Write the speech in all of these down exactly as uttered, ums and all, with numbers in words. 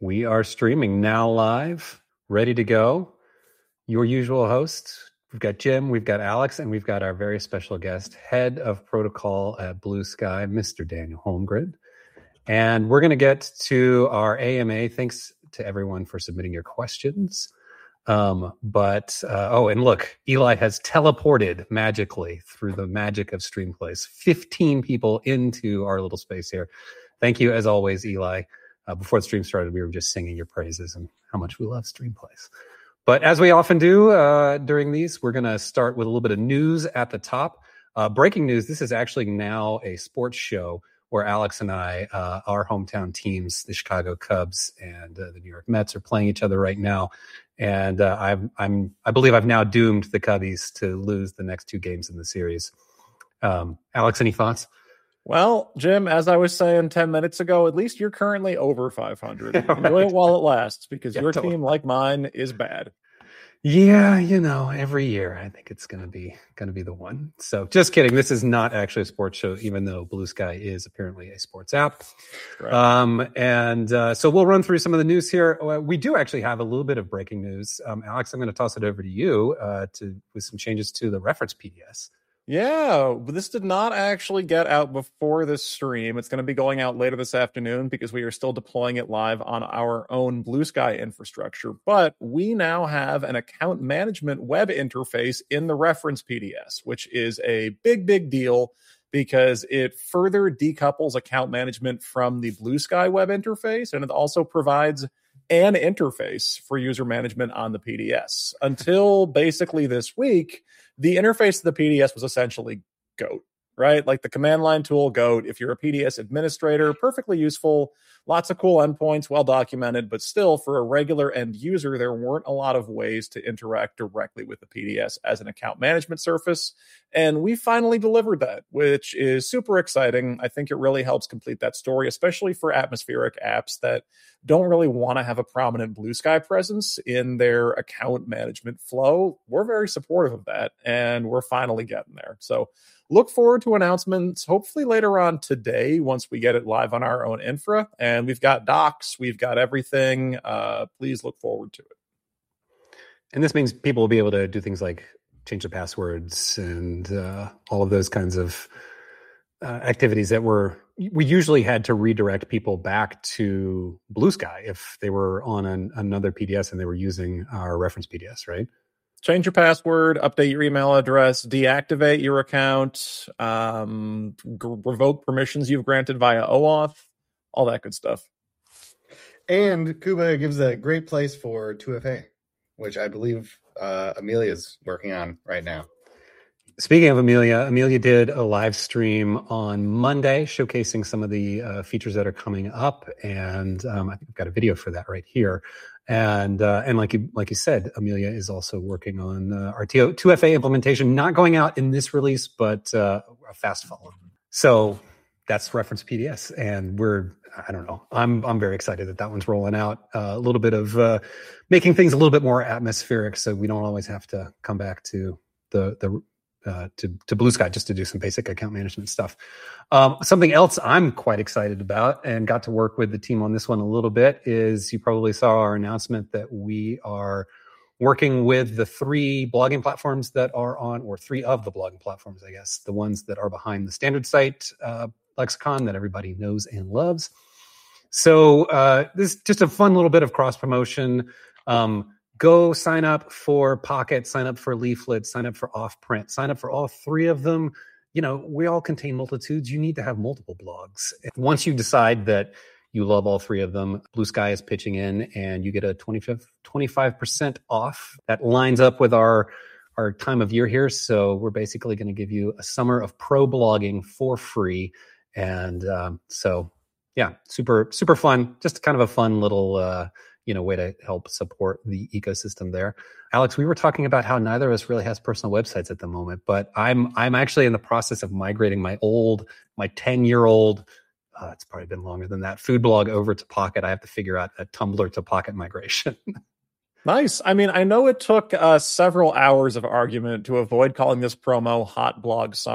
We are streaming now live, ready to go. Your usual hosts. We've got Jim, we've got Alex, and we've got our very special guest, head of protocol at Blue Sky, Mister Daniel Holmgren. And we're going to get to our A M A. Thanks to everyone for submitting your questions. Um, but, uh, oh, and look, Eli has teleported magically through the magic of Streamplace. fifteen people into our little space here. Thank you, as always, Eli. Uh, before the stream started, we were just singing your praises and how much we love Streamplace. But as we often do uh, during these, we're going to start with a little bit of news at the top. Uh, breaking news, this is actually now a sports show where Alex and I, uh, our hometown teams, the Chicago Cubs and uh, the New York Mets, are playing each other right now. And uh, I'm, I'm, I believe I've now doomed the Cubbies to lose the next two games in the series. Um, Alex, any thoughts? Well, Jim, as I was saying ten minutes ago, at least you're currently over five hundred. Yeah, right. Enjoy it while it lasts, because yeah, your totally. team, like mine, is bad. Yeah, you know, every year I think it's gonna be gonna be the one. So just kidding. This is not actually a sports show, even though Blue Sky is apparently a sports app. Right. Um, and uh, so we'll run through some of the news here. We do actually have a little bit of breaking news. Um, Alex, I'm going to toss it over to you uh, to with some changes to the reference P D S. Yeah, but this did not actually get out before this stream. It's going to be going out later this afternoon because we are still deploying it live on our own Blue Sky infrastructure. But we now have an account management web interface in the reference P D S, which is a big, big deal because it further decouples account management from the Blue Sky web interface, and it also provides an interface for user management on the P D S. Until basically this week, the interface to the P D S was essentially GOAT, right? Like the command line tool GOAT. If you're a P D S administrator, perfectly useful, lots of cool endpoints, well documented, but still for a regular end user, there weren't a lot of ways to interact directly with the P D S as an account management surface. And we finally delivered that, which is super exciting. I think it really helps complete that story, especially for atmospheric apps that don't really want to have a prominent Blue Sky presence in their account management flow. We're very supportive of that, and we're finally getting there. So look forward to announcements, hopefully later on today, once we get it live on our own infra. And we've got docs, we've got everything. Uh, please look forward to it. And this means people will be able to do things like change the passwords and uh, all of those kinds of uh, activities that were we usually had to redirect people back to Blue Sky if they were on an, another P D S and they were using our reference P D S, right? Change your password, update your email address, deactivate your account, um, g- revoke permissions you've granted via OAuth, all that good stuff. And Kuba gives a great place for two F A, which I believe uh, Amelia's working on right now. Speaking of Amelia, Amelia did a live stream on Monday showcasing some of the uh, features that are coming up, and um, I think I've got a video for that right here. And uh, and like you like you said, Amelia is also working on uh, our two F A implementation, not going out in this release, but uh, a fast follow. So that's reference P D S, and we're I don't know. I'm I'm very excited that that one's rolling out. Uh, a little bit of uh, making things a little bit more atmospheric, so we don't always have to come back to the the. Uh, to, to Blue Sky just to do some basic account management stuff. Um, something else I'm quite excited about and got to work with the team on this one a little bit is you probably saw our announcement that we are working with the three blogging platforms that are on, or three of the blogging platforms, I guess, the ones that are behind the standard site uh, lexicon that everybody knows and loves. So uh, this is just a fun little bit of cross promotion. Um, Go sign up for Pocket, sign up for Leaflet, sign up for Offprint, sign up for all three of them. You know, we all contain multitudes. You need to have multiple blogs. Once you decide that you love all three of them, Blue Sky is pitching in and you get a twenty-five percent off. That lines up with our, our time of year here. So we're basically going to give you a summer of pro blogging for free. And um, so, yeah, super, super fun. Just kind of a fun little uh you know, way to help support the ecosystem there. Alex, we were talking about how neither of us really has personal websites at the moment, but I'm I'm actually in the process of migrating my old, my ten-year-old, uh, it's probably been longer than that, food blog over to Pocket. I have to figure out a Tumblr to Pocket migration. Nice. I mean, I know it took uh, several hours of argument to avoid calling this promo Hot Blog Summer.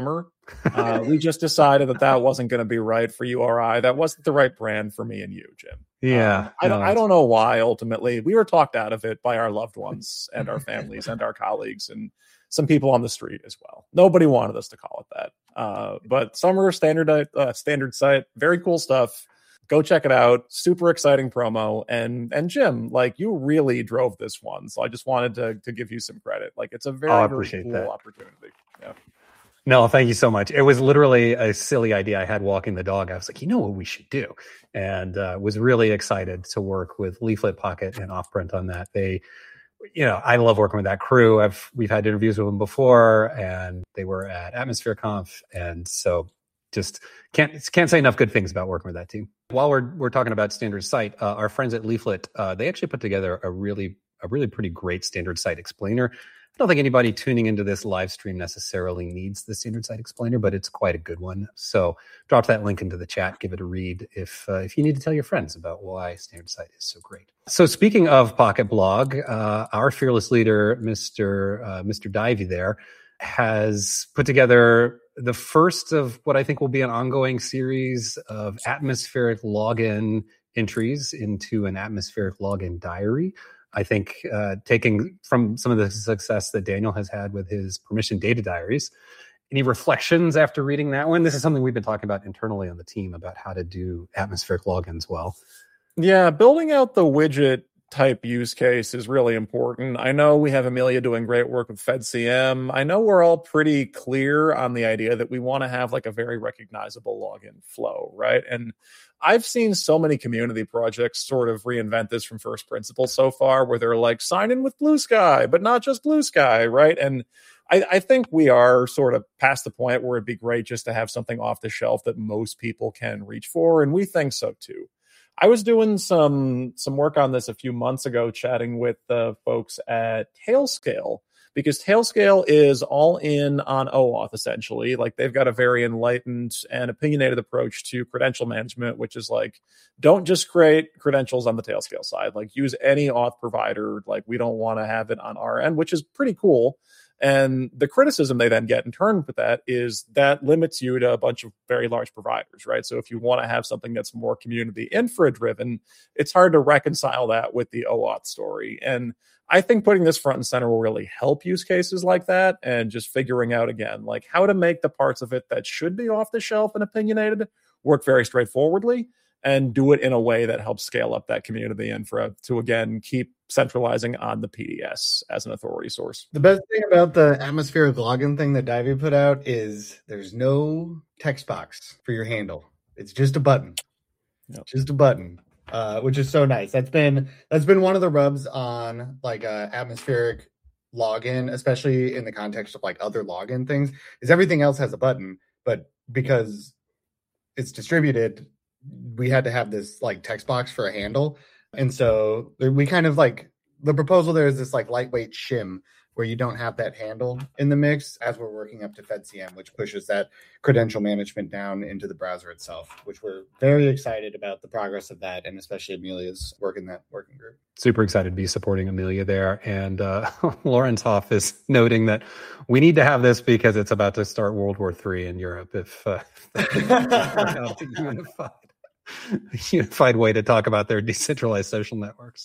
Uh, we just decided that that wasn't going to be right for U R I. That wasn't the right brand for me and you, Jim. Yeah. Um, I don't. no, I don't know why. Ultimately, we were talked out of it by our loved ones and our families and our colleagues and some people on the street as well. Nobody wanted us to call it that. Uh, but Summer Standard uh, Standard Site, very cool stuff. Go check it out. Super exciting promo. And and Jim, like, you really drove this one. So I just wanted to to give you some credit. Like, it's a very, Oh, I very appreciate cool that. opportunity. Yeah. No, thank you so much. It was literally a silly idea I had walking the dog. I was like, you know what we should do? And uh, was really excited to work with Leaflet Pocket and Offprint on that. They, you know, I love working with that crew. I've We've had interviews with them before, and they were at Atmosphere Conf. And so just can't can't say enough good things about working with that team. While we're we're talking about Standard Site, uh, our friends at Leaflet, uh, they actually put together a really a really pretty great Standard Site explainer. I don't think anybody tuning into this live stream necessarily needs the Standard Site explainer, but it's quite a good one. So drop that link into the chat, give it a read if uh, if you need to tell your friends about why Standard Site is so great. So speaking of Pocket Blog, uh, our fearless leader, Mister Uh, Mister Divey there, has put together the first of what I think will be an ongoing series of atmospheric login entries into an atmospheric login diary. I think uh, taking from some of the success that Daniel has had with his permission data diaries. Any reflections after reading that one? This is something we've been talking about internally on the team about how to do atmospheric logins well. Yeah, building out the widget type use case is really important. I know we have Amelia doing great work with FedCM. I know we're all pretty clear on the idea that we want to have like a very recognizable login flow, right? And I've seen so many community projects sort of reinvent this from first principles so far, where they're like, sign in with Blue Sky, but not just Blue Sky, right? And I, I think we are sort of past the point where it'd be great just to have something off the shelf that most people can reach for, and we think so too. I was doing some some work on this a few months ago, chatting with the folks at Tailscale, because Tailscale is all in on OAuth, essentially. Like, they've got a very enlightened and opinionated approach to credential management, which is like, don't just create credentials on the Tailscale side. Like, use any auth provider. Like, we don't want to have it on our end, which is pretty cool. And the criticism they then get in turn with that is that limits you to a bunch of very large providers, right? So if you want to have something that's more community infra driven, it's hard to reconcile that with the OAuth story. And I think putting this front and center will really help use cases like that, and just figuring out, again, like how to make the parts of it that should be off the shelf and opinionated work very straightforwardly, and do it in a way that helps scale up that community infra to, again, keep centralizing on the P D S as an authority source. The best thing about the atmospheric login thing that Divey put out is there's no text box for your handle. It's just a button. Yep. Just a button, uh, which is so nice. That's been that's been one of the rubs on like uh, atmospheric login, especially in the context of like other login things, is everything else has a button, but because it's distributed, we had to have this like text box for a handle. And so we kind of like, the proposal there is this like lightweight shim where you don't have that handle in the mix as we're working up to FedCM, which pushes that credential management down into the browser itself, which we're very excited about the progress of that, and especially Amelia's work in that working group. Super excited to be supporting Amelia there. And uh, Lawrence Hoff is noting that we need to have this because it's about to start World War Three in Europe if uh, unified. unified way to talk about their decentralized social networks.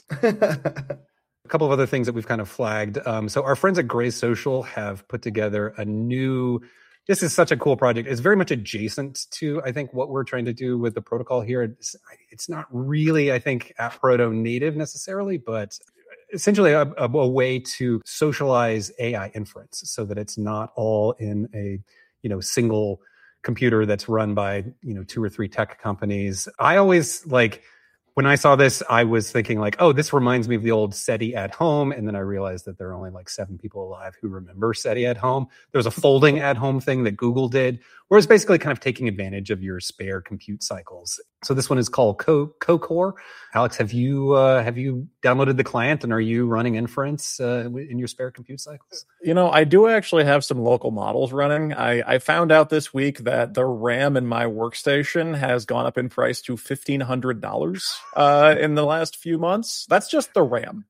A couple of other things that we've kind of flagged. Um, so our friends at Gray Social have put together a new, this is such a cool project. It's very much adjacent to, I think, what we're trying to do with the protocol here. It's, it's not really, I think, app proto native necessarily, but essentially a, a, a way to socialize A I inference so that it's not all in a, you know, single computer that's run by, you know, two or three tech companies. I always like, when I saw this, I was thinking like, oh, this reminds me of the old SETI at home. And then I realized that there are only like seven people alive who remember SETI at home. There was a folding at home thing that Google did, where it's basically kind of taking advantage of your spare compute cycles. So this one is called Co- CoCore. Alex, have you uh, have you downloaded the client, and are you running inference uh, in your spare compute cycles? You know, I do actually have some local models running. I, I found out this week that the RAM in my workstation has gone up in price to fifteen hundred dollars uh, in the last few months. That's just the RAM.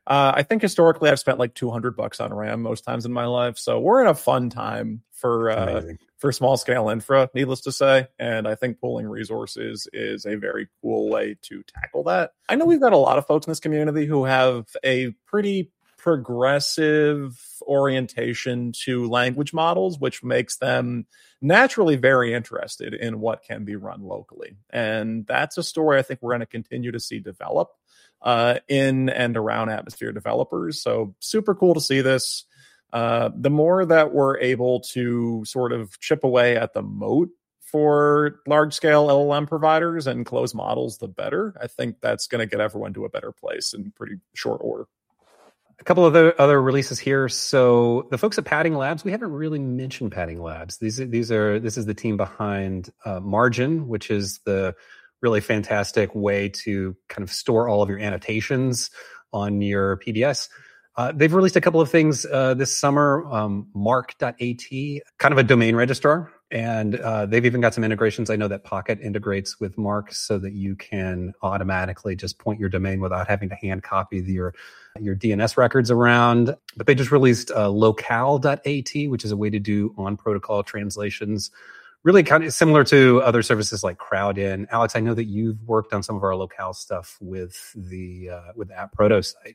Uh, I think historically I've spent like two hundred bucks on RAM most times in my life. So we're in a fun time for uh, for small scale infra, needless to say. And I think pooling resources is a very cool way to tackle that. I know we've got a lot of folks in this community who have a pretty progressive orientation to language models, which makes them naturally very interested in what can be run locally. And that's a story I think we're going to continue to see develop uh, in and around Atmosphere developers. So super cool to see this. Uh, the more that we're able to sort of chip away at the moat for large-scale L L M providers and close models, the better. I think that's going to get everyone to a better place in pretty short order. A couple of other, other releases here. So the folks at Padding Labs, we haven't really mentioned Padding Labs. These these are this is the team behind uh, Margin, which is the really fantastic way to kind of store all of your annotations on your P D S. Uh, they've released a couple of things uh, this summer. Um, Mark dot A T, kind of a domain registrar. And uh, they've even got some integrations. I know that Pocket integrates with Mark so that you can automatically just point your domain without having to hand copy the, your your D N S records around. But they just released uh, Locale dot A T, which is a way to do on-protocol translations. Really kind of similar to other services like Crowdin. Alex, I know that you've worked on some of our Locale stuff with the uh, with the App Proto site.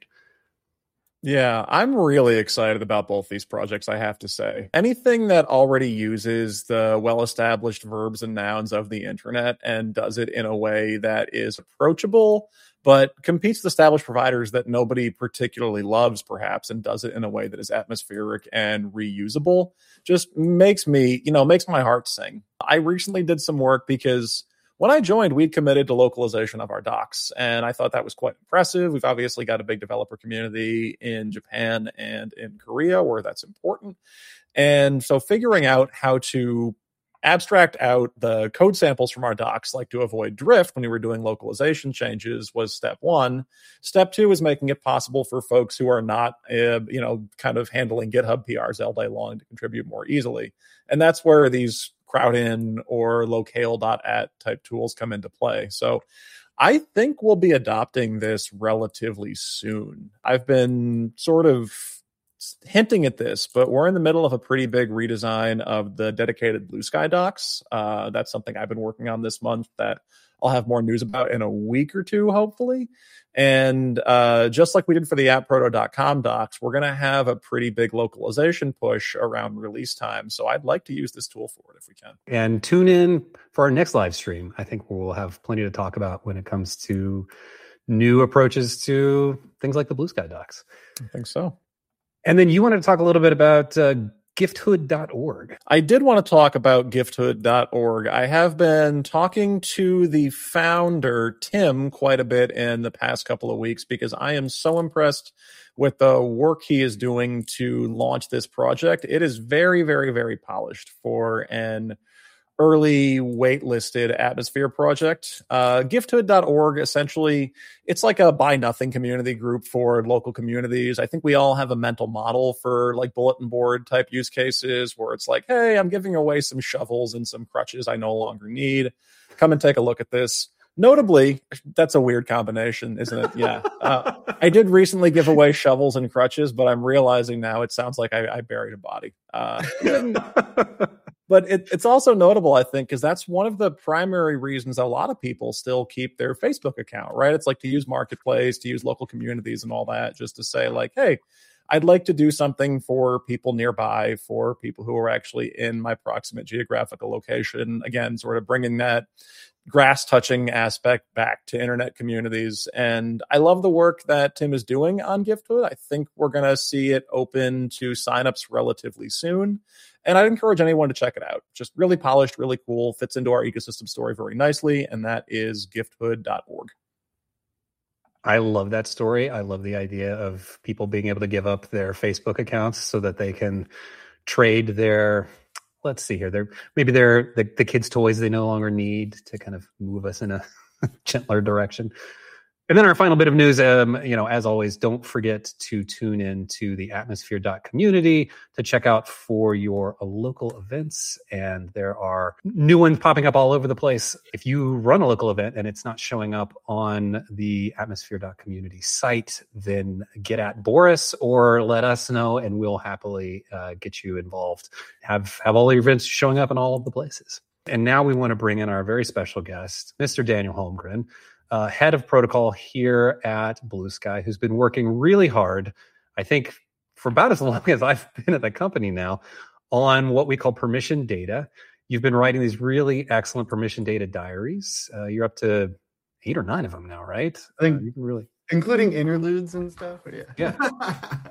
Yeah, I'm really excited about both these projects, I have to say. Anything that already uses the well-established verbs and nouns of the internet and does it in a way that is approachable, but competes with established providers that nobody particularly loves, perhaps, and does it in a way that is atmospheric and reusable, just makes me, you know, makes my heart sing. I recently did some work because when I joined, we'd committed to localization of our docs, and I thought that was quite impressive. We've obviously got a big developer community in Japan and in Korea where that's important. And so figuring out how to abstract out the code samples from our docs, like to avoid drift when we were doing localization changes, was step one. Step two is making it possible for folks who are not, uh, you know, kind of handling GitHub P Rs all day long to contribute more easily. And that's where these Crowdin or Locale dot A T type tools come into play. So I think we'll be adopting this relatively soon. I've been sort of hinting at this, but we're in the middle of a pretty big redesign of the dedicated Blue Sky docs. Uh, that's something I've been working on this month that I'll have more news about in a week or two, hopefully. And uh, just like we did for the app proto dot com docs, we're going to have a pretty big localization push around release time. So I'd like to use this tool for it if we can. And tune in for our next live stream. I think we'll have plenty to talk about when it comes to new approaches to things like the Blue Sky docs. I think so. And then you wanted to talk a little bit about uh, gifthood dot org. I did want to talk about gifthood dot org. I have been talking to the founder, Tim, quite a bit in the past couple of weeks because I am so impressed with the work he is doing to launch this project. It is very, very, very polished for an early waitlisted Atmosphere project. Uh, gifthood dot org, essentially, it's like a buy nothing community group for local communities. I think we all have a mental model for like bulletin board type use cases where it's like, hey, I'm giving away some shovels and some crutches I no longer need. Come and take a look at this. Notably, that's a weird combination, isn't it? Yeah. Uh, I did recently give away shovels and crutches, but I'm realizing now it sounds like I, I buried a body. Uh, But it, it's also notable, I think, because that's one of the primary reasons a lot of people still keep their Facebook account, right? It's like to use Marketplace, to use local communities and all that, just to say like, hey, I'd like to do something for people nearby, for people who are actually in my proximate geographical location. Again, sort of bringing that grass touching aspect back to internet communities. And I love the work that Tim is doing on Gifthood. I think we're going to see it open to signups relatively soon. And I'd encourage anyone to check it out. Just really polished, really cool, fits into our ecosystem story very nicely. And that is gifthood dot org. I love that story. I love the idea of people being able to give up their Facebook accounts so that they can trade their, let's see here, their maybe their the, the kids' toys they no longer need to kind of move us in a gentler direction. And then our final bit of news, um, you know, as always, don't forget to tune in to the atmosphere dot community to check out for your uh, local events. And there are new ones popping up all over the place. If you run a local event and it's not showing up on the atmosphere dot community site, then get at Boris or let us know, and we'll happily uh, get you involved. Have, have all your events showing up in all of the places. And now we want to bring in our very special guest, Mister Daniel Holmgren, Uh, head of protocol here at Blue Sky, who's been working really hard, I think for about as long as I've been at the company now, on what we call permission data. You've been writing these really excellent permission data diaries. Uh, you're up to eight or nine of them now, right? I think uh, you can really, including interludes and stuff. Yeah. Yeah.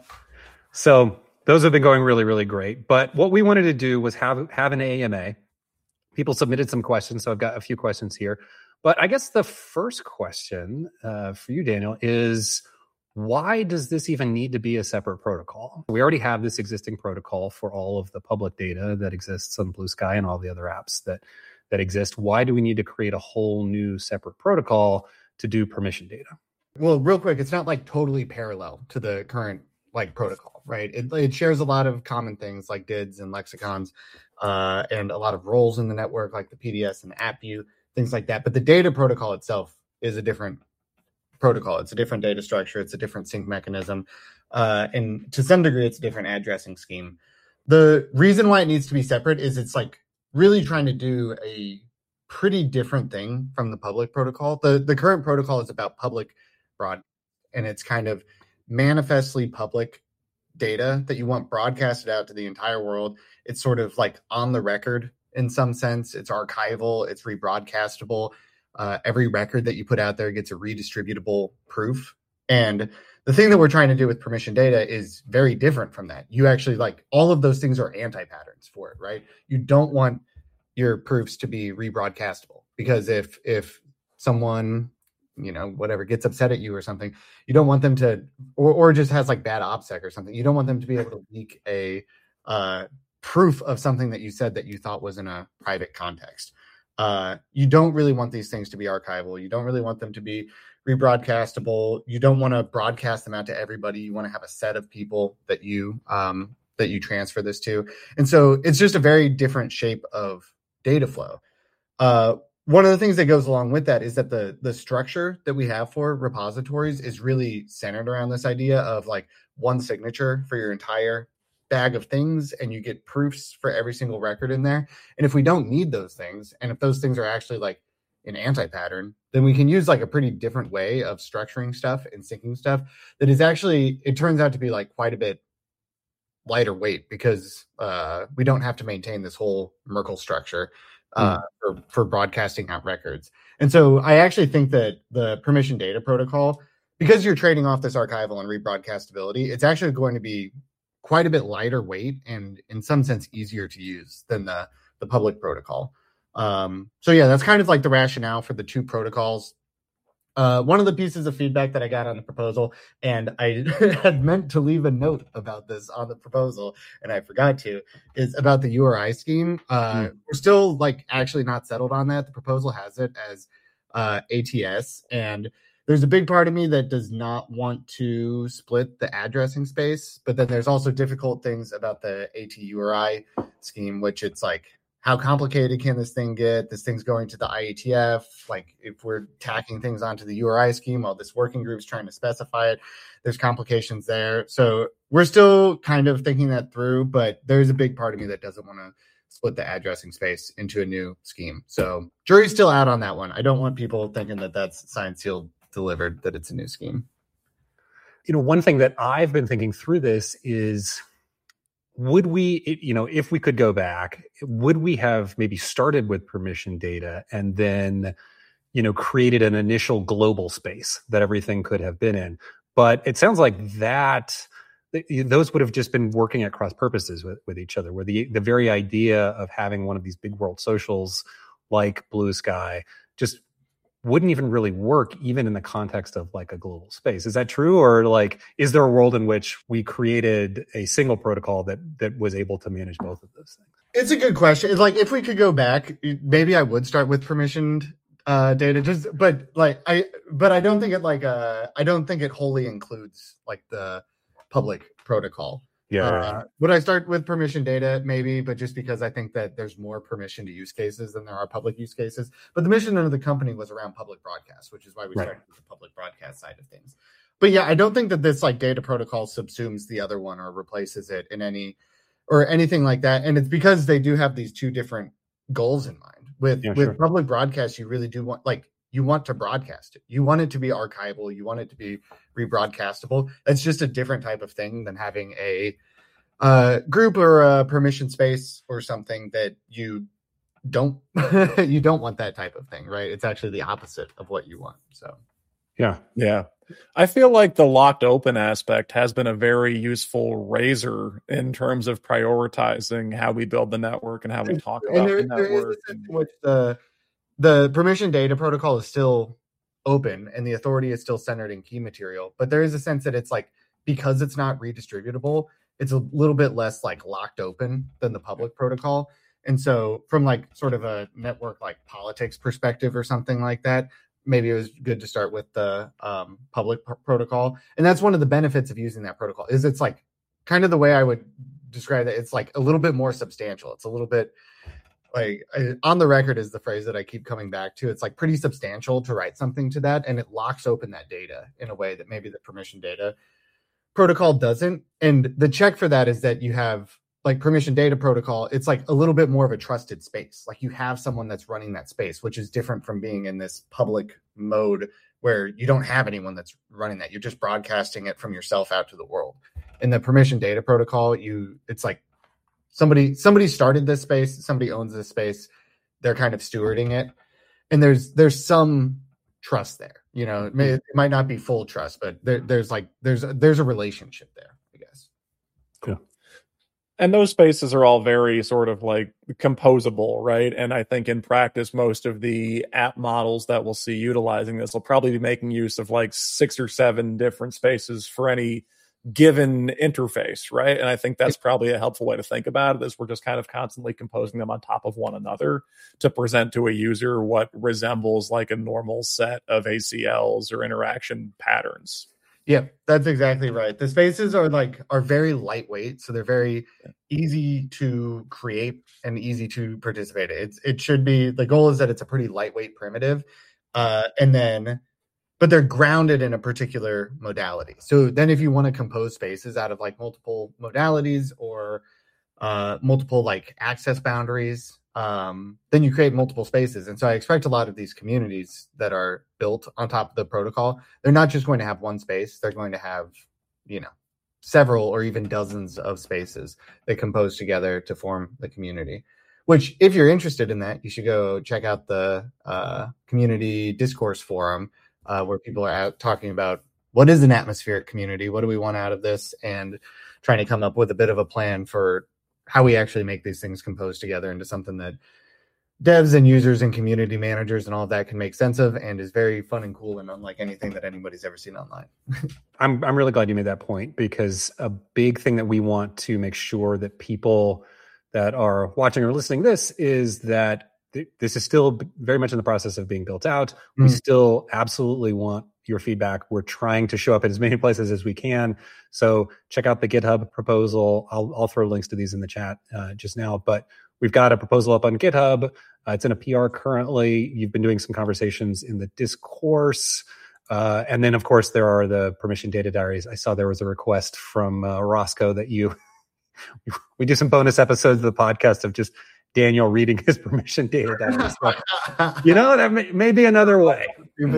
So those have been going really, really great. But what we wanted to do was have, have an A M A. People submitted some questions, so I've got a few questions here. But I guess the first question uh, for you, Daniel, is why does this even need to be a separate protocol? We already have this existing protocol for all of the public data that exists on Blue Sky and all the other apps that, that exist. Why do we need to create a whole new separate protocol to do permission data? Well, real quick, it's not like totally parallel to the current like protocol, right? It, it shares a lot of common things like D I Ds and lexicons uh, and a lot of roles in the network like the P D S and the app view, things like that. But the data protocol itself is a different protocol. It's a different data structure. It's a different sync mechanism. Uh, and to some degree, it's a different addressing scheme. The reason why it needs to be separate is it's like really trying to do a pretty different thing from the public protocol. The, the current protocol is about public broad, and it's kind of manifestly public data that you want broadcasted out to the entire world. It's sort of like on the record in some sense. It's archival, it's rebroadcastable. Uh, every record that you put out there gets a redistributable proof. And the thing that we're trying to do with permission data is very different from that. You actually like all of those things are anti-patterns for it, right? You don't want your proofs to be rebroadcastable because if if someone, you know, whatever gets upset at you or something, you don't want them to, or, or just has like bad OPSEC or something. You don't want them to be able to leak a uh, proof of something that you said that you thought was in a private context. Uh, you don't really want these things to be archival. You don't really want them to be rebroadcastable. You don't want to broadcast them out to everybody. You want to have a set of people that you um, that you transfer this to. And so it's just a very different shape of data flow. Uh, one of the things that goes along with that is that the the structure that we have for repositories is really centered around this idea of like one signature for your entire bag of things, and you get proofs for every single record in there. And if we don't need those things, and if those things are actually like an anti-pattern, then we can use like a pretty different way of structuring stuff and syncing stuff that is actually, it turns out to be like quite a bit lighter weight because uh, we don't have to maintain this whole Merkle structure uh, mm. for, for broadcasting out records. And so I actually think that the permission data protocol, because you're trading off this archival and rebroadcastability, it's actually going to be quite a bit lighter weight and in some sense easier to use than the, the public protocol. Um, so yeah, that's kind of like the rationale for the two protocols. Uh, one of the pieces of feedback that I got on the proposal, and I had meant to leave a note about this on the proposal, and I forgot to, is about the U R I scheme. Uh, mm. We're still like actually not settled on that. The proposal has it as uh, A T S, and there's a big part of me that does not want to split the addressing space, but then there's also difficult things about the A T U R I scheme, which it's like, how complicated can this thing get? This thing's going to the I E T F. Like if we're tacking things onto the U R I scheme while this working group's trying to specify it, there's complications there. So we're still kind of thinking that through, but there's a big part of me that doesn't want to split the addressing space into a new scheme. So jury's still out on that one. I don't want people thinking that that's signed, sealed, delivered, that it's a new scheme. You know, one thing that I've been thinking through this is, would we, you know, if we could go back, would we have maybe started with permission data and then, you know, created an initial global space that everything could have been in? But it sounds like that those would have just been working at cross purposes with, with each other, where the the very idea of having one of these big world socials like Blue Sky just wouldn't even really work even in the context of like a global space. Is that true? Or like, is there a world in which we created a single protocol that that was able to manage both of those things? It's a good question. It's like, if we could go back, maybe I would start with permissioned uh, data. Just, but like I, but I don't think it like uh, I don't think it wholly includes like the public protocol. Yeah. Uh, would I start with permission data? Maybe, but just because I think that there's more permission to use cases than there are public use cases. But the mission of the company was around public broadcast, which is why we Right. started with the public broadcast side of things. But yeah, I don't think that this like data protocol subsumes the other one or replaces it in any or anything like that. And it's because they do have these two different goals in mind. With Yeah, with sure. public broadcast, you really do want like you want to broadcast it. You want it to be archival. You want it to be rebroadcastable. That's just a different type of thing than having a uh, group or a permission space or something that you don't you don't want that type of thing, right? It's actually the opposite of what you want. So Yeah. Yeah. I feel like the locked open aspect has been a very useful razor in terms of prioritizing how we build the network and how we talk and about there, the there is a network. sense in which the the permission data protocol is still open and the authority is still centered in key material, but there is a sense that it's like because it's not redistributable, it's a little bit less like locked open than the public protocol. And so from like sort of a network like politics perspective or something like that, maybe it was good to start with the um, public pr- protocol. And that's one of the benefits of using that protocol is it's like kind of the way I would describe it. It's like a little bit more substantial. It's a little bit like I, on the record is the phrase that I keep coming back to. It's like pretty substantial to write something to that. And it locks open that data in a way that maybe the permission data protocol doesn't. And the check for that is that you have like permission data protocol. It's like a little bit more of a trusted space. Like you have someone that's running that space, which is different from being in this public mode where you don't have anyone that's running that. You're just broadcasting it from yourself out to the world. In the permission data protocol, you it's like somebody somebody started this space, somebody owns this space, they're kind of stewarding it, and there's there's some trust there. You know, it, may, it might not be full trust, but there, there's like there's there's a relationship there, I guess. Cool. And those spaces are all very sort of like composable, right? And I think in practice, most of the app models that we'll see utilizing this will probably be making use of like six or seven different spaces for any given interface, right? And I think that's probably a helpful way to think about it, is we're just kind of constantly composing them on top of one another to present to a user what resembles like a normal set of A C Ls or interaction patterns. Yeah, that's exactly right. The spaces are like are very lightweight, so they're very easy to create and easy to participate in. It's it should be the goal is that it's a pretty lightweight primitive, uh, and then but they're grounded in a particular modality. So then if you want to compose spaces out of like multiple modalities or uh, multiple like access boundaries, um, then you create multiple spaces. And so I expect a lot of these communities that are built on top of the protocol, they're not just going to have one space. They're going to have, you know, several or even dozens of spaces that compose together to form the community. Which, if you're interested in that, you should go check out the uh, community discourse forum, Uh, where people are out talking about what is an atmospheric community, what do we want out of this, and trying to come up with a bit of a plan for how we actually make these things compose together into something that devs and users and community managers and all of that can make sense of and is very fun and cool and unlike anything that anybody's ever seen online. I'm I'm really glad you made that point, because a big thing that we want to make sure that people that are watching or listening to this is that this is still very much in the process of being built out. Mm. We still absolutely want your feedback. We're trying to show up in as many places as we can. So check out the GitHub proposal. I'll, I'll throw links to these in the chat uh, just now. But we've got a proposal up on GitHub. Uh, it's in a P R currently. You've been doing some conversations in the discourse. Uh, and then, of course, there are the permission data diaries. I saw there was a request from uh, Roscoe that you we do some bonus episodes of the podcast of just Daniel reading his permission data diary. So, you know, that may, may be another way.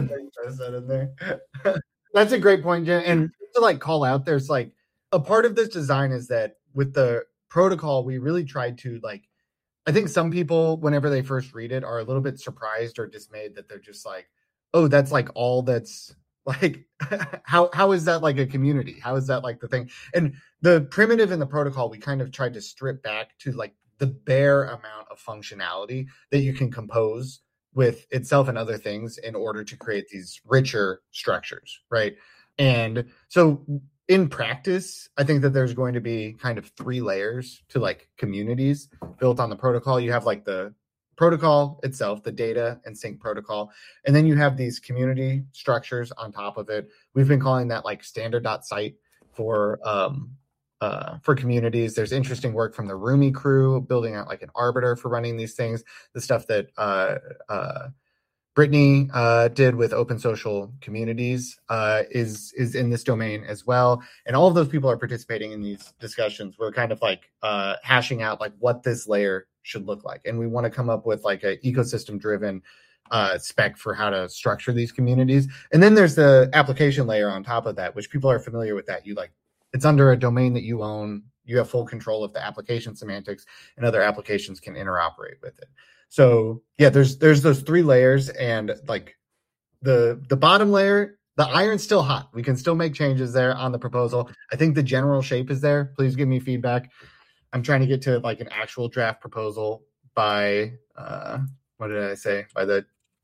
That's a great point, Jen. And to like call out, there's like a part of this design is that with the protocol, we really tried to like, I think some people, whenever they first read it, are a little bit surprised or dismayed that they're just like, oh, that's like all that's like, how how is that like a community? How is that like the thing? And the primitive in the protocol, we kind of tried to strip back to like the bare amount of functionality that you can compose with itself and other things in order to create these richer structures, right? And so in practice, I think that there's going to be kind of three layers to like communities built on the protocol. You have like the protocol itself, the data and sync protocol. And then you have these community structures on top of it. We've been calling that like standard.site for um, uh, for communities. There's interesting work from the Rumi crew building out like an arbiter for running these things. The stuff that uh, uh, Brittany uh, did with open social communities uh, is is in this domain as well. And all of those people are participating in these discussions. We're kind of like uh, hashing out like what this layer should look like. And we want to come up with like an ecosystem driven uh, spec for how to structure these communities. And then there's the application layer on top of that, which people are familiar with that. You like, it's under a domain that you own. You have full control of the application semantics, and other applications can interoperate with it. So yeah, there's there's those three layers, and like the the bottom layer, the iron's still hot. We can still make changes there on the proposal. I think the general shape is there. Please give me feedback. I'm trying to get to like an actual draft proposal by uh, what did I say? By the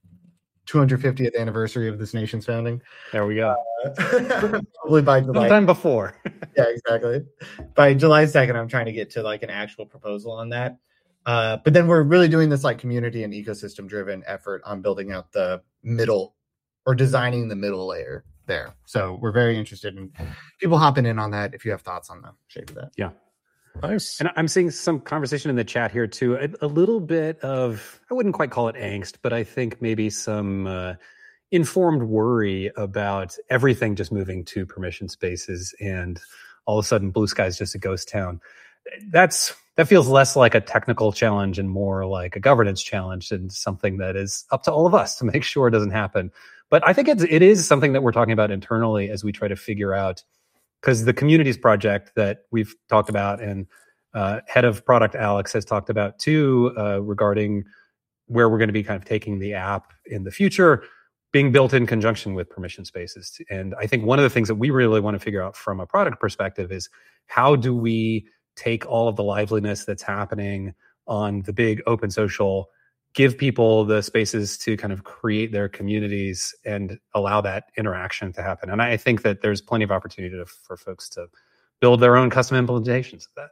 two hundred fiftieth anniversary of this nation's founding. There we go. Uh, probably by July. Sometime before. Yeah, exactly. By July second, I'm trying to get to like an actual proposal on that. Uh, but then we're really doing this like community and ecosystem driven effort on building out the middle or designing the middle layer there. So we're very interested in people hopping in on that if you have thoughts on the shape of that. Yeah. Nice. And I'm seeing some conversation in the chat here too. A, a little bit of, I wouldn't quite call it angst, but I think maybe some uh, informed worry about everything just moving to permission spaces and all of a sudden Blue Sky is just a ghost town. That's that feels less like a technical challenge and more like a governance challenge, and something that is up to all of us to make sure it doesn't happen. But I think it's, it is something that we're talking about internally as we try to figure out, because the communities project that we've talked about and uh, head of product Alex has talked about too, uh, regarding where we're going to be kind of taking the app in the future, being built in conjunction with permission spaces. And I think one of the things that we really want to figure out from a product perspective is how do we take all of the liveliness that's happening on the big open social, give people the spaces to kind of create their communities and allow that interaction to happen. And I think that there's plenty of opportunity to, for folks to build their own custom implementations of that.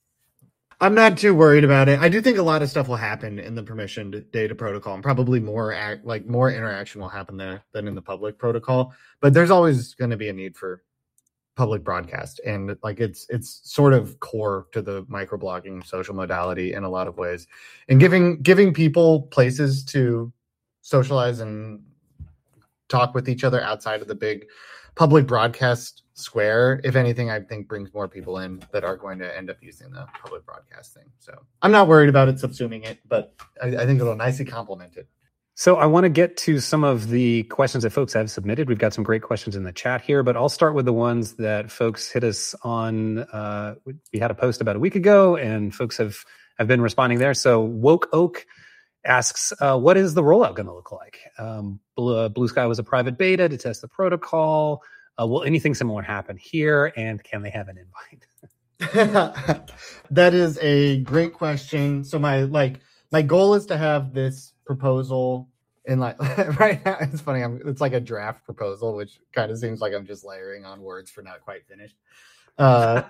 I'm not too worried about it. I do think a lot of stuff will happen in the permissioned data protocol, and probably more act, like more interaction will happen there than in the public protocol. But there's always going to be a need for public broadcast, and like it's it's sort of core to the microblogging social modality in a lot of ways, and giving giving people places to socialize and talk with each other outside of the big public broadcast square, if anything, I think brings more people in that are going to end up using the public broadcast thing. So I'm not worried about it subsuming it, but I, I think it'll nicely complement it. So I want to get to some of the questions that folks have submitted. We've got some great questions in the chat here, but I'll start with the ones that folks hit us on. Uh, we had a post about a week ago, and folks have, have been responding there. So Woke Oak asks, uh, what is the rollout going to look like? Um, Blue, uh, Blue Sky was a private beta to test the protocol. Uh, will anything similar happen here? And can they have an invite? That is a great question. So my like my goal is to have this proposal in like right now. It's funny. I'm, it's like a draft proposal, which kind of seems like I'm just layering on words for not quite finished. Uh,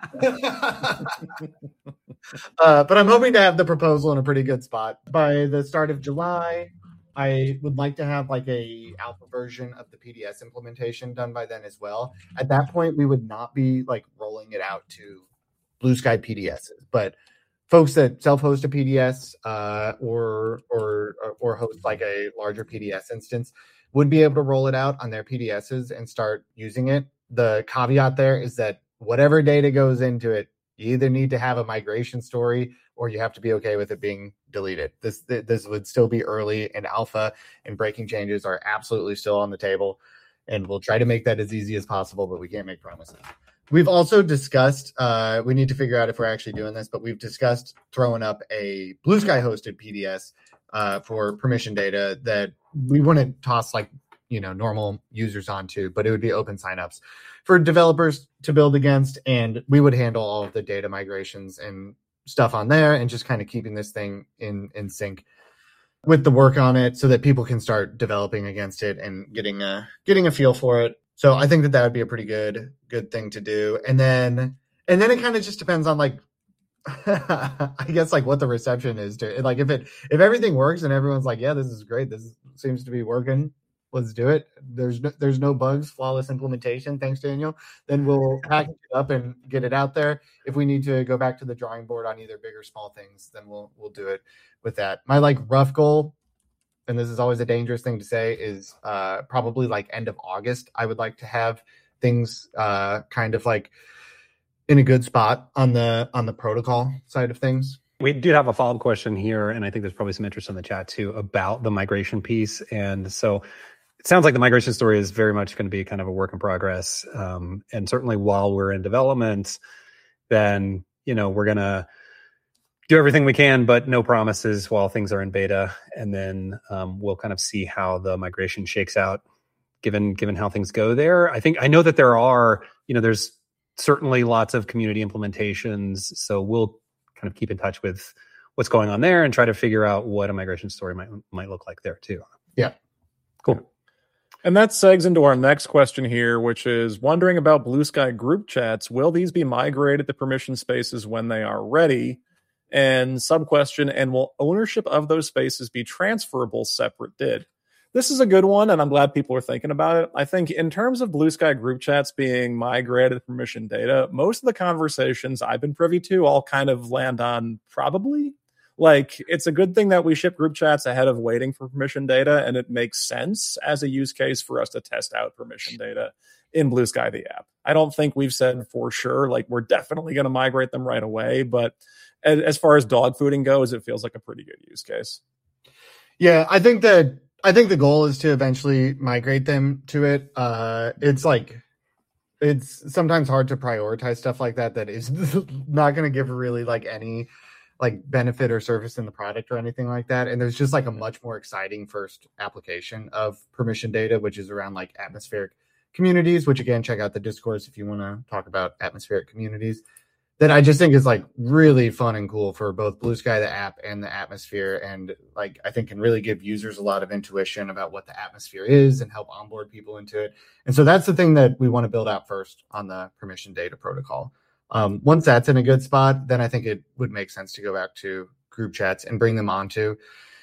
uh, but I'm hoping to have the proposal in a pretty good spot by the start of July. I would like to have like a alpha version of the P D S implementation done by then as well. At that point, we would not be like rolling it out to Blue Sky P D Ss, but folks that self-host a P D S uh, or or or host like a larger P D S instance would be able to roll it out on their P D Ss and start using it. The caveat there is that whatever data goes into it, you either need to have a migration story or you have to be okay with it being deleted. This this would still be early, and alpha and breaking changes are absolutely still on the table. And we'll try to make that as easy as possible, but we can't make promises. We've also discussed, uh, we need to figure out if we're actually doing this, but we've discussed throwing up a Blue Sky hosted P D S uh, for permission data that we wouldn't toss like, you know, normal users onto, but it would be open signups for developers to build against. And we would handle all of the data migrations and stuff on there, and just kind of keeping this thing in, in sync with the work on it so that people can start developing against it and getting a, getting a feel for it. So I think that that would be a pretty good, good thing to do. And then, and then it kind of just depends on like I guess like what the reception is to like if it if everything works and everyone's like, yeah, this is great, this is, seems to be working, let's do it. There's no, there's no bugs, flawless implementation. Thanks, Daniel. Then we'll package it up and get it out there. If we need to go back to the drawing board on either big or small things, then we'll we'll do it with that. My like rough goal, and this is always a dangerous thing to say, is uh, probably like end of August. I would like to have things uh, kind of like in a good spot on the on the protocol side of things. We did have a follow-up question here, and I think there's probably some interest in the chat too about the migration piece. And so it sounds like the migration story is very much going to be kind of a work in progress. Um, and certainly while we're in development, then, you know, we're going to do everything we can, but no promises while things are in beta. And then um, we'll kind of see how the migration shakes out given, given how things go there. I think, I know that there are, you know, there's certainly lots of community implementations. So we'll kind of keep in touch with what's going on there and try to figure out what a migration story might, might look like there too. Yeah. Cool. And that segs into our next question here, which is wondering about Blue Sky group chats. Will these be migrated to permission spaces when they are ready? And sub question, and will ownership of those spaces be transferable separate D I D? This is a good one, and I'm glad people are thinking about it. I think in terms of Blue Sky group chats being migrated to permission data, most of the conversations I've been privy to all kind of land on probably. Like, it's a good thing that we ship group chats ahead of waiting for permission data, and it makes sense as a use case for us to test out permission data in Blue Sky, the app. I don't think we've said for sure, like, we're definitely going to migrate them right away, but as, as far as dog fooding goes, it feels like a pretty good use case. Yeah, I think that I think the goal is to eventually migrate them to it. Uh, it's like, it's sometimes hard to prioritize stuff like that that is not going to give really like any like benefit or service in the product or anything like that. And there's just like a much more exciting first application of permission data, which is around like atmospheric communities, which again, check out the discourse if you want to talk about atmospheric communities. That I just think is like really fun and cool for both Blue Sky, the app, and the atmosphere. And like, I think can really give users a lot of intuition about what the atmosphere is and help onboard people into it. And so that's the thing that we want to build out first on the permission data protocol. Um, once that's in a good spot, then I think it would make sense to go back to group chats and bring them onto,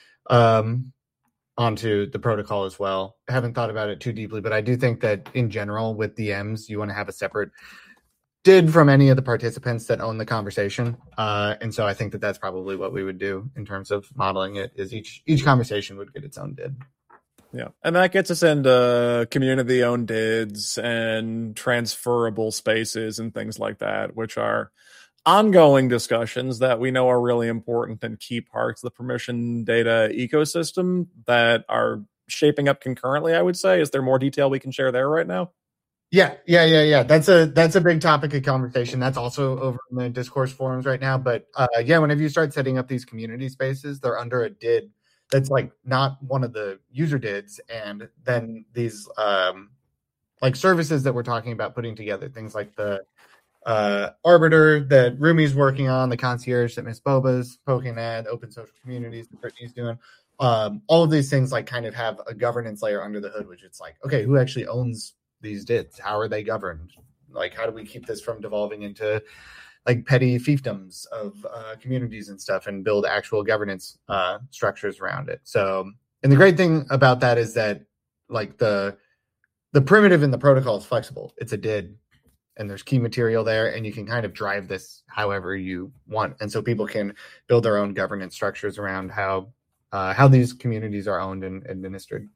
um, onto the protocol as well. I haven't thought about it too deeply, but I do think that in general with D Ms, you want to have a separate D I D from any of the participants that own the conversation. Uh, and so I think that that's probably what we would do in terms of modeling it, is each each conversation would get its own D I D. Yeah, and that gets us into community-owned D I Ds and transferable spaces and things like that, which are ongoing discussions that we know are really important and key parts of the permission data ecosystem that are shaping up concurrently, I would say. Is there more detail we can share there right now? Yeah, yeah, yeah, yeah. That's a that's a big topic of conversation. That's also over in the discourse forums right now. But uh, yeah, whenever you start setting up these community spaces, they're under a D I D that's like not one of the user D I Ds, and then these um, like services that we're talking about putting together, things like the uh, Arbiter that Rumi's working on, the concierge that Miss Boba's poking at, open social communities that Brittany's doing. Um, all of these things like kind of have a governance layer under the hood, which it's like, okay, who actually owns these D I Ds? How are they governed? Like, how do we keep this from devolving into like petty fiefdoms of uh, communities and stuff, and build actual governance uh, structures around it? So, and the great thing about that is that like the the primitive in the protocol is flexible. It's a D I D, and there's key material there, and you can kind of drive this however you want. And so people can build their own governance structures around how uh, how these communities are owned and administered.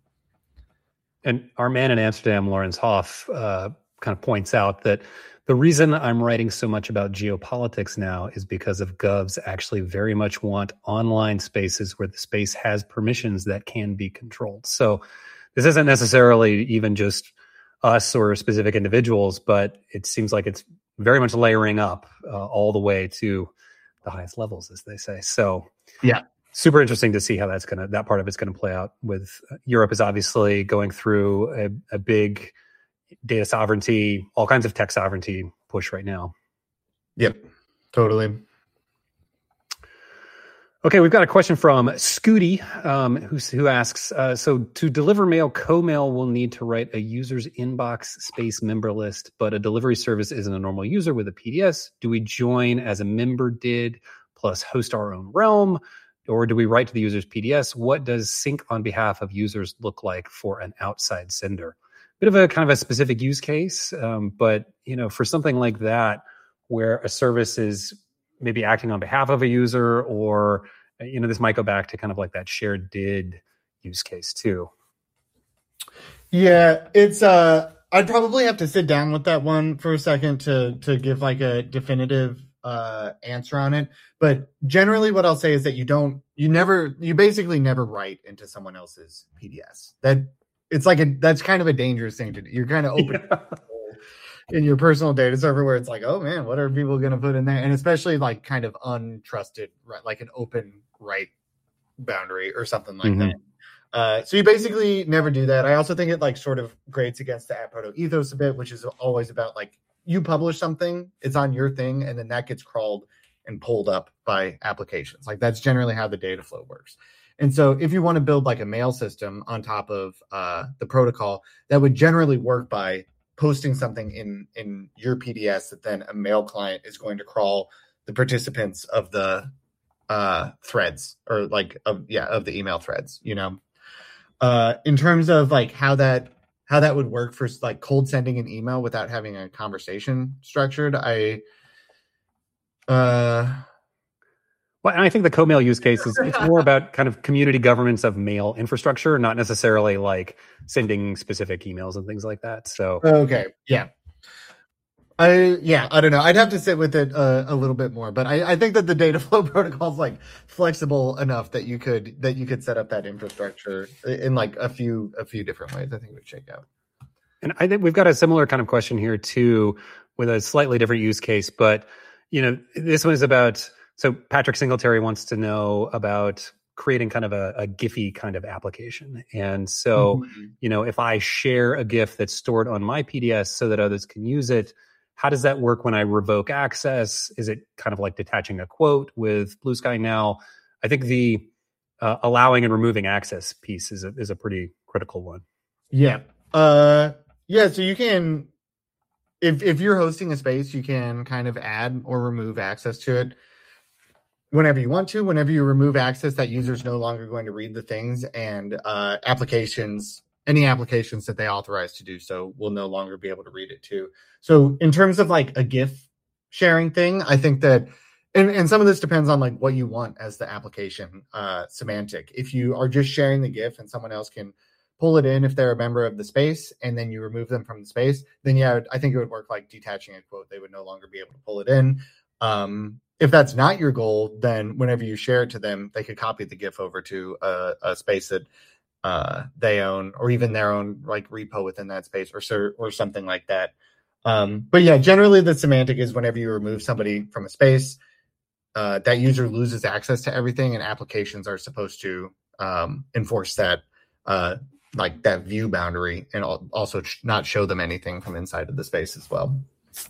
And our man in Amsterdam, Lawrence Hoff, uh, kind of points out that the reason I'm writing so much about geopolitics now is because of govs actually very much want online spaces where the space has permissions that can be controlled. So this isn't necessarily even just us or specific individuals, but it seems like it's very much layering up uh, all the way to the highest levels, as they say. So yeah. Super interesting to see how that's gonna that part of it's gonna play out. With uh, Europe is obviously going through a, a big data sovereignty, all kinds of tech sovereignty push right now. Yep, totally. Okay, we've got a question from Scooty, um, who, who asks, uh, so to deliver mail, co-mail will need to write a user's inbox space member list, but a delivery service isn't a normal user with a P D S. Do we join as a member did plus host our own realm, or do we write to the user's P D S? What does sync on behalf of users look like for an outside sender? Bit of a kind of a specific use case, um, but you know, for something like that, where a service is maybe acting on behalf of a user, or, you know, this might go back to kind of like that shared did use case too. Yeah, it's, uh, I'd probably have to sit down with that one for a second to, to give like a definitive, uh, answer on it. But generally what I'll say is that you don't, you never, you basically never write into someone else's P D S. That it's like a, that's kind of a dangerous thing to do. You're kind of open. Yeah. In your personal data server where it's like, oh man, what are people going to put in there? And especially like kind of untrusted, right? Like an open write boundary or something like mm-hmm. that. Uh, so you basically never do that. I also think it like sort of grates against the App Proto ethos a bit, which is always about like you publish something, it's on your thing, and then that gets crawled and pulled up by applications. Like that's generally how the data flow works. And so if you want to build like a mail system on top of uh, the protocol, that would generally work by posting something in, in your P D S that then a mail client is going to crawl the participants of the uh, threads or like, of, yeah, of the email threads, you know, uh, in terms of like how that, how that would work for like cold sending an email without having a conversation structured. I, uh, Well, and I think the co-mail use case is it's more about kind of community governance of mail infrastructure, not necessarily like sending specific emails and things like that. So okay, yeah, I yeah, I don't know. I'd have to sit with it uh, a little bit more, but I, I think that the data flow protocol is like flexible enough that you could that you could set up that infrastructure in like a few a few different ways. I think it would shake out. And I think we've got a similar kind of question here too, with a slightly different use case, but you know, this one is about. So Patrick Singletary wants to know about creating kind of a, a Giphy kind of application. And so, mm-hmm. you know, if I share a GIF that's stored on my P D S so that others can use it, how does that work when I revoke access? Is it kind of like detaching a quote with Blue Sky Now? I think the uh, allowing and removing access piece is a, is a pretty critical one. Yeah. Uh, yeah. So you can, if if you're hosting a space, you can kind of add or remove access to it whenever you want to. Whenever you remove access, that user is no longer going to read the things, and uh, applications, any applications that they authorize to do so will no longer be able to read it too. So in terms of like a GIF sharing thing, I think that, and, and some of this depends on like what you want as the application uh, semantic. If you are just sharing the GIF and someone else can pull it in if they're a member of the space, and then you remove them from the space, then yeah, I think it would work like detaching a quote. They would no longer be able to pull it in. Um, If that's not your goal, then whenever you share it to them, they could copy the GIF over to a, a space that uh, they own, or even their own like repo within that space, or or something like that. Um, but yeah, generally the semantic is whenever you remove somebody from a space, uh, that user loses access to everything, and applications are supposed to um, enforce that, uh, like that view boundary, and also not show them anything from inside of the space as well.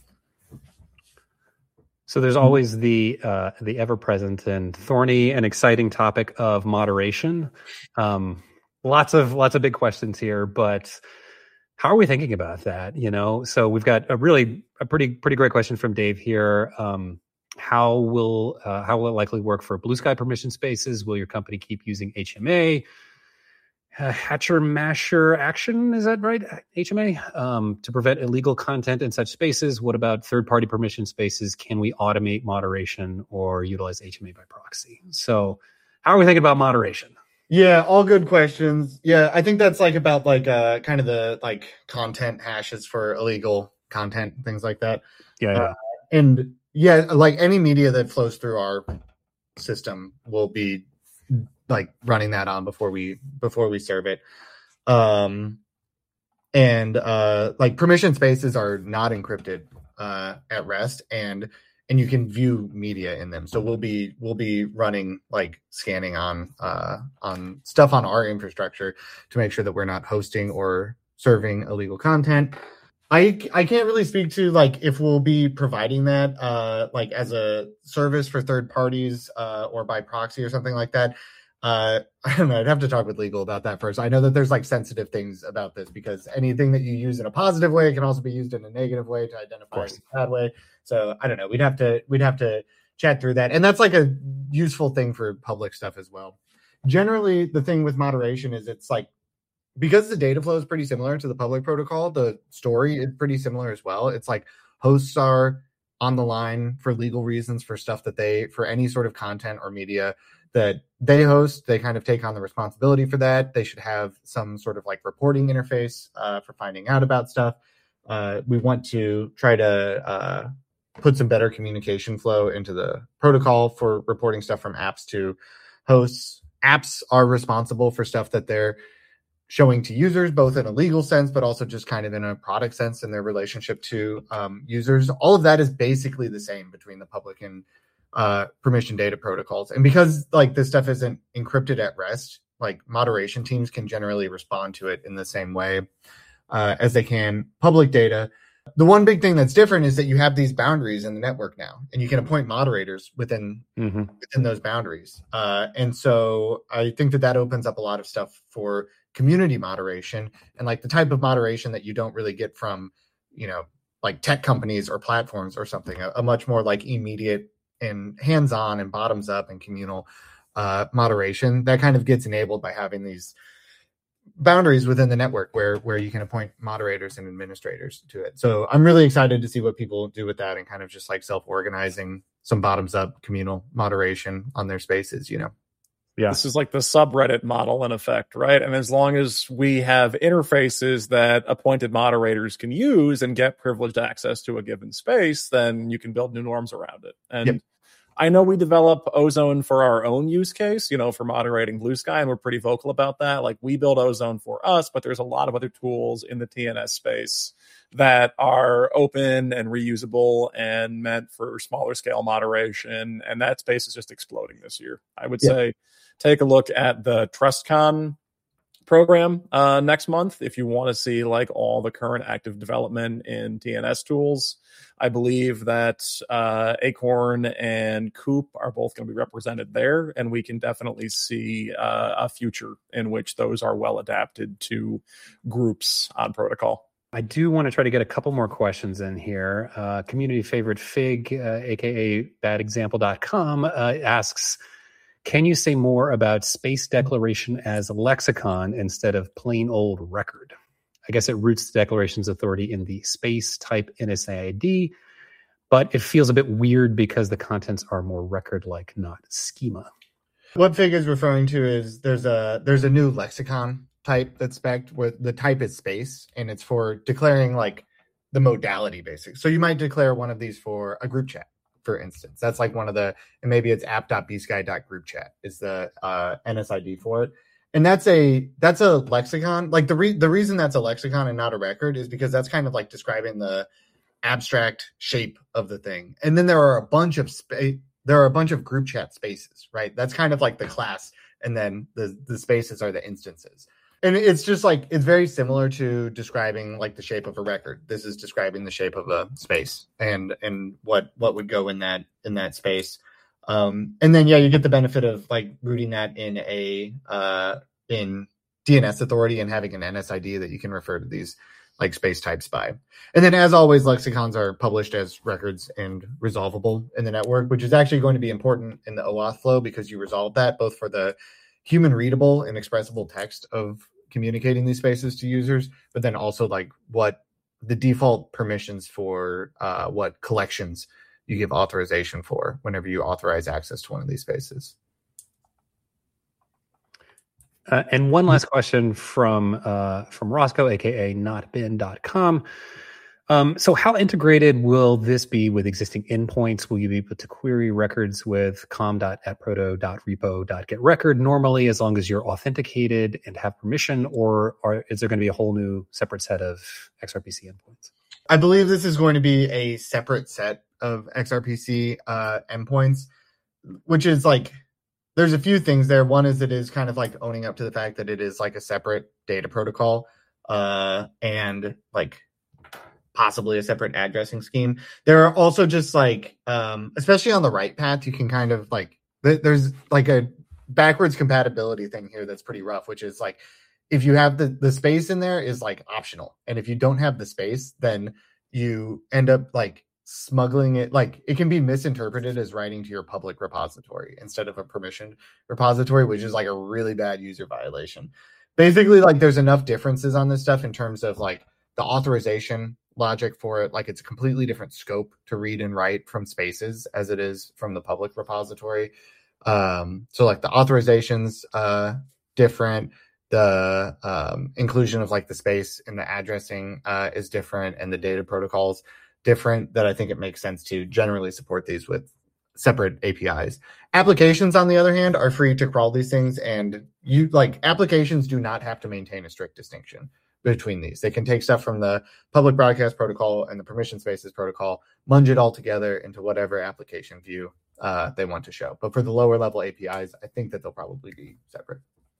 So there's always the uh, the ever-present and thorny and exciting topic of moderation. Um, lots of lots of big questions here, but how are we thinking about that? You know, so we've got a really a pretty pretty great question from Dave here. Um, how will uh, how will it likely work for Blue Sky permission spaces? Will your company keep using H M A? Uh, Hatcher Masher Action, is that right? H M A, um, to prevent illegal content in such spaces. What about third-party permission spaces? Can we automate moderation or utilize H M A by proxy? So how are we thinking about moderation? Yeah, all good questions. Yeah, I think that's like about like uh, kind of the like content hashes for illegal content, things like that. Yeah, yeah. Uh, and yeah, like any media that flows through our system will be like running that on before we before we serve it. Um and uh like permission spaces are not encrypted uh at rest, and and you can view media in them. So we'll be we'll be running like scanning on uh on stuff on our infrastructure to make sure that we're not hosting or serving illegal content. I, I can't really speak to like if we'll be providing that uh, like as a service for third parties uh, or by proxy or something like that. Uh, I don't know. I'd have to talk with legal about that first. I know that there's like sensitive things about this because anything that you use in a positive way can also be used in a negative way to identify it in a bad way. So I don't know. We'd have to we'd have to chat through that, and that's like a useful thing for public stuff as well. Generally, the thing with moderation is it's like, because the data flow is pretty similar to the public protocol, the story is pretty similar as well. It's like hosts are on the line for legal reasons for stuff that they, for any sort of content or media that they host, they kind of take on the responsibility for that. They should have some sort of like reporting interface uh, for finding out about stuff. Uh, we want to try to uh, put some better communication flow into the protocol for reporting stuff from apps to hosts. Apps are responsible for stuff that they're showing to users, both in a legal sense, but also just kind of in a product sense in their relationship to um, users. All of that is basically the same between the public and uh, permission data protocols. And because like this stuff isn't encrypted at rest, like moderation teams can generally respond to it in the same way uh, as they can public data. The one big thing that's different is that you have these boundaries in the network now, and you can appoint moderators within mm-hmm. within those boundaries. Uh, and so I think that that opens up a lot of stuff for community moderation and like the type of moderation that you don't really get from, you know, like tech companies or platforms or something, a, a much more like immediate and hands-on and bottoms up and communal uh, moderation that kind of gets enabled by having these boundaries within the network where, where you can appoint moderators and administrators to it. So I'm really excited to see what people do with that and kind of just like self-organizing some bottoms up communal moderation on their spaces, you know? Yeah. This is like the subreddit model in effect, right? And as long as we have interfaces that appointed moderators can use and get privileged access to a given space, then you can build new norms around it. And yep. I know we develop Ozone for our own use case, you know, for moderating Blue Sky, and we're pretty vocal about that. Like we build Ozone for us, but there's a lot of other tools in the T N S space that are open and reusable and meant for smaller scale moderation. And that space is just exploding this year. I would yeah. say take a look at the TrustCon program uh, next month if you want to see like all the current active development in T N S tools. I believe that uh, Acorn and Coop are both going to be represented there, and we can definitely see uh, a future in which those are well adapted to groups on protocol. I do want to try to get a couple more questions in here. Uh, community favorite Fig, uh, aka bad example dot com, uh, asks, can you say more about space declaration as a lexicon instead of plain old record? I guess it roots the declarations authority in the space type N S A I D, but it feels a bit weird because the contents are more record-like, not schema. What Fig is referring to is there's a there's a new lexicon type that's spec'd where the type is space, and it's for declaring like the modality basic. So you might declare one of these for a group chat, for instance. That's like one of the, and maybe it's app dot b sky dot group chat is the uh, N S I D for it. And that's a that's a lexicon. Like the re- the reason that's a lexicon and not a record is because that's kind of like describing the abstract shape of the thing. And then there are a bunch of space. There are a bunch of group chat spaces, right? That's kind of like the class, and then the the spaces are the instances. And it's just like it's very similar to describing like the shape of a record. This is describing the shape of a space and and what what would go in that in that space. Um, and then, yeah, you get the benefit of like rooting that in a uh, in D N S authority and having an N S I D that you can refer to these like space types by. And then, as always, lexicons are published as records and resolvable in the network, which is actually going to be important in the OAuth flow because you resolve that both for the human readable and expressible text of communicating these spaces to users, but then also like what the default permissions for uh, what collections you give authorization for whenever you authorize access to one of these spaces. Uh, and one last question from uh, from Roscoe, aka not bin dot com. Um, so how integrated will this be with existing endpoints? Will you be able to query records with com dot at proto dot repo dot get record normally as long as you're authenticated and have permission, or are, is there going to be a whole new separate set of X R P C endpoints? I believe this is going to be a separate set of X R P C uh, endpoints, which is like, there's a few things there. One is it is kind of like owning up to the fact that it is like a separate data protocol. Uh, and like possibly a separate addressing scheme. There are also just like, um, especially on the right path, you can kind of like, th- there's like a backwards compatibility thing here that's pretty rough, which is like, if you have the, the space in there is like optional. And if you don't have the space, then you end up like smuggling it. Like it can be misinterpreted as writing to your public repository instead of a permissioned repository, which is like a really bad user violation. Basically, like there's enough differences on this stuff in terms of like the authorization logic for it. Like it's a completely different scope to read and write from spaces as it is from the public repository. Um, so like the authorizations, uh, different. The um, inclusion of like the space in the addressing uh, is different, and the data protocols different. That I think it makes sense to generally support these with separate A P Is. Applications, on the other hand, are free to crawl these things, and you like applications do not have to maintain a strict distinction between these. They can take stuff from the public broadcast protocol and the permission spaces protocol, munge it all together into whatever application view uh, they want to show. But for the lower level A P Is, I think that they'll probably be separate.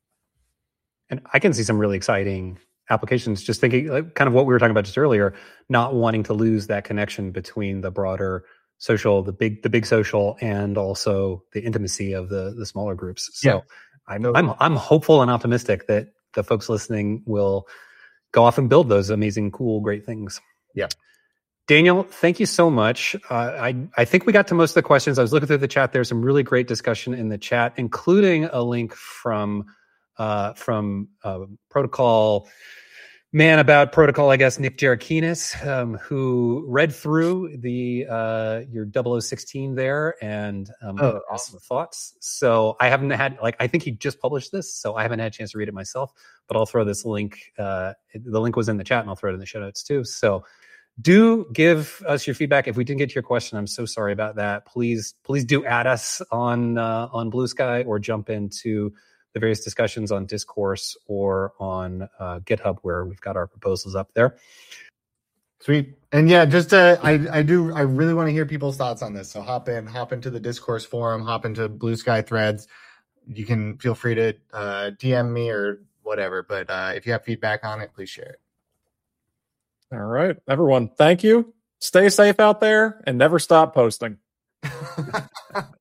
And I can see some really exciting applications, just thinking like, kind of what we were talking about just earlier, not wanting to lose that connection between the broader social, the big, the big social, and also the intimacy of the, the smaller groups. So yeah. I'm, no. I'm, I'm hopeful and optimistic that the folks listening will go off and build those amazing, cool, great things. Yeah. Daniel, thank you so much. Uh, I, I think we got to most of the questions. I was looking through the chat. There's some really great discussion in the chat, including a link from Uh, from uh, protocol man about protocol, I guess, Nick Jarakinis, um, who read through the uh, your double oh sixteen there and um, oh, awesome thoughts. So I haven't had like I think he just published this, so I haven't had a chance to read it myself. But I'll throw this link. Uh, the link was in the chat, and I'll throw it in the show notes too. So do give us your feedback. If we didn't get to your question, I'm so sorry about that. Please, please do add us on uh, on Blue Sky or jump into the various discussions on Discourse or on uh, GitHub, where we've got our proposals up there. Sweet. And yeah, just uh, I, I do, I really want to hear people's thoughts on this. So hop in, hop into the Discourse forum, hop into Blue Sky threads. You can feel free to uh, D M me or whatever, but uh, if you have feedback on it, please share it. All right, everyone. Thank you. Stay safe out there and never stop posting.